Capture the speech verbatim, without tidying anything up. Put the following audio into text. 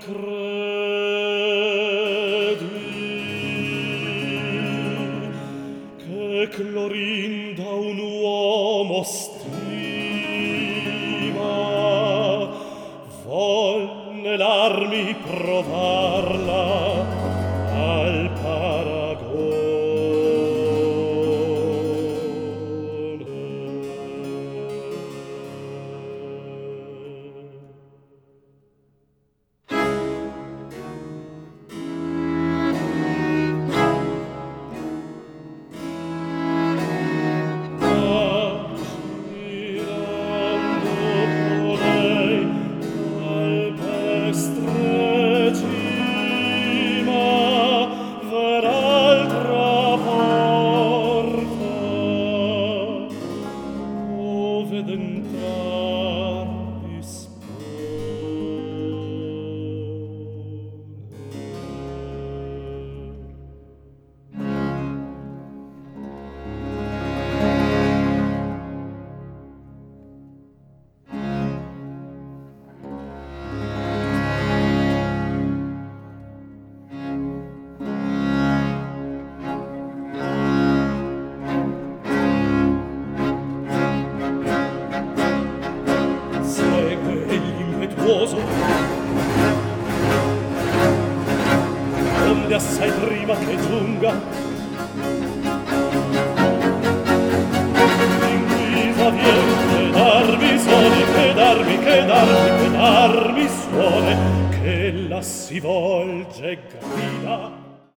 credi che Clorin da un uomo stima, vol nell'armi provarla al paragone. Onde assai prima che giunga in guisa vien che darmi suone, che darmi, che darmi, che darmi suone, che la si volge grida.